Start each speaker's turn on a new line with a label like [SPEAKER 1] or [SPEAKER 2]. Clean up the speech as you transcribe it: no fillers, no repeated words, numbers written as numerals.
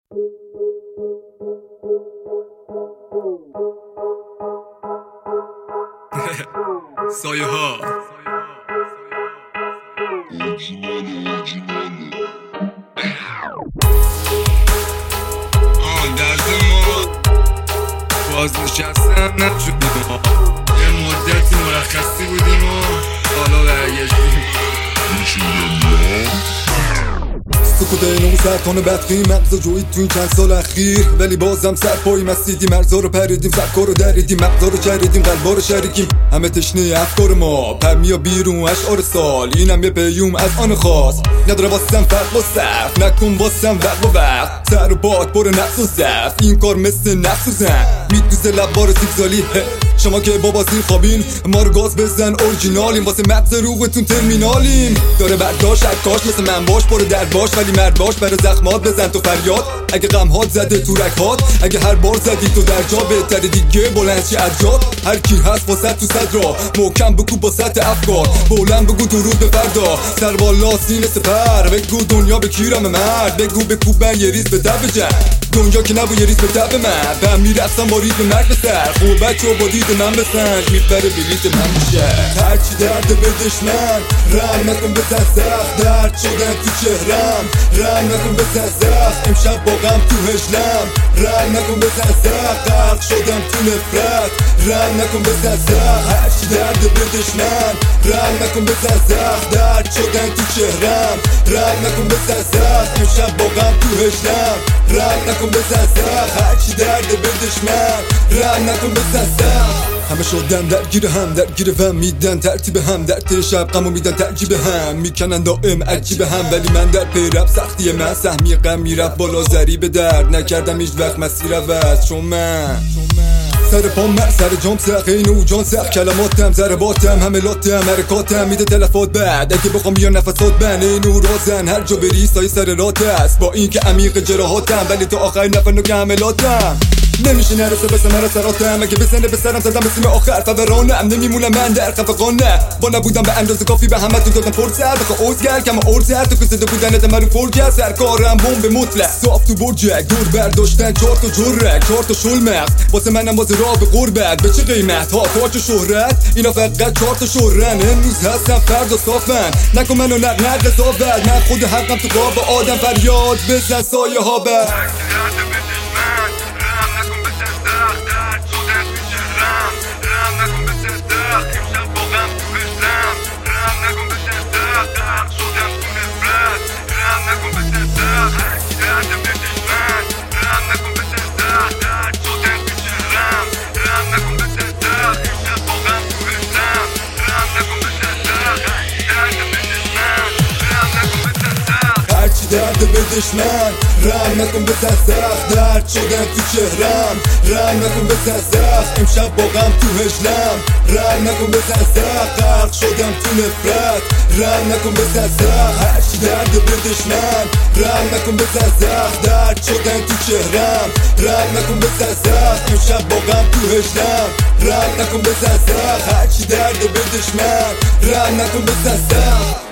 [SPEAKER 1] سایه ها درد ما باز نشستم نشدیم ما یه مدتی مرخصی بودیم و حالا برگشتیم
[SPEAKER 2] سکوت اینو سرطان بدخیم مغز جوید تو این چند سال اخیر، ولی بازم سرپایی مسیدیم، مرزا رو پریدیم، سرکار رو دریدیم، مغزا رو چریدیم، قلبا رو شریکیم، همه تشنه افکار ما پرمیا بیرون اشعار سال. اینم یه پیوم از آن خاص، نداره واسم فرق با صرف، نکن واسم وقت با وقت، سر و باد پر نقص و ضعف، این کار مثل نقص و زن میدوزه لبا رو سیگزالی. شما که بابا سیر خوابین، ما رو گاز بزن اورجینالیم، واسه مغز روغتون ترمینالیم. داره برداشت عکاش مثل من باش، برو در باش ولی مرد باش، برای زخمات بزن تو فریاد، اگه غمهات زده تو رکات، اگه هر بار زدی تو در جا بهتره دیگه بلند چی عجاد. هر کی هست واسه تو صد را محکم بگو با سطح افکار، بلند بگو درود به فردا، سر بالا سینه سپر، بگو دنیا به کیرم مرد، بگو بکوبن یه ریز به دب جن، دنیا که نبو یه ریز به دب من، بهم میرفتم با ریز به مرگ به سر، خوب بچه و با دید من بسنج میبره بلیت من میشه. هرچی درد بدش من رم نکن بزن سخت، درد شدن تو چهرم رم نکن بزن سخت، امشب با غم تو هجلم رم نکن بزن سخت، غرق شدم تو نفرت رم نکن بزن سخت. هرچی درد بدش من رم نکن بزن سخت، درد شدن تو چهرم رم نکن بزن سخت، امشب با غم تو هجلم رم نکن بزن سخت. هرچی درد بدش من رم نکن بزن سخت. همه شدن درگیر هم، درگیر هم میدن ترتیب هم، در شب غمو میدن ترجیب هم، میکنن دائم عجیب هم، ولی من در پیرب سختی من سهمی غم میرفت بالا، ضریب درد نکردم هیچ وقت مسیر عوض، چون من سر پام سر جام سخ اینو جان سخ، کلماتم ضرباتم حملاتم حرکاتم میده تلفات بعد، اگه بخوام بیان نفسات بن اینو رازن، هر جا بری سایه سر رات است، با این که عمیق جراحاتم ولی تا آخر نفر نوک حملاتم نمیشه نرسه بس من سراتم، اگه بزنه به سرم زدم بسیم آخر فورانم، نمیمونم من در خفقانه، با نبودم به اندازه کافی به همه تو دادم فرصت، بخوا اوزگر کم اورزر تو کسده بودنت من رو فرجه، سرکارم بمب مطلق صاف تو برجک، دور برداشتن 4 تا جرک 4 تا شل مغز، واسه منم واسه راه به قربت، به چه قیمت ها تاج شهرت، اینا فقط 4 تا شهرن، امروز هستم فردا صافن، نکن منو نق قضاوت، من خود حقم تو قاب آدم، فریاد بزن سایه ها بر درد بدش من رم نکن بزن سخت، درد شدن تو چهرم رم نکن بزن سخت، امشب با غم تو هجلم رم نکن بزن سخت، غرق شدم تو نفرت رم نکن بزن سخت. هرچی درد بدش من رم نکن بزن سخت، درد شدن تو چهرم رم نکن بزن سخت، امشب با غم تو هجلم رم نکن بزن سخت. هرچی درد بدش من رم نکن بزن سخت.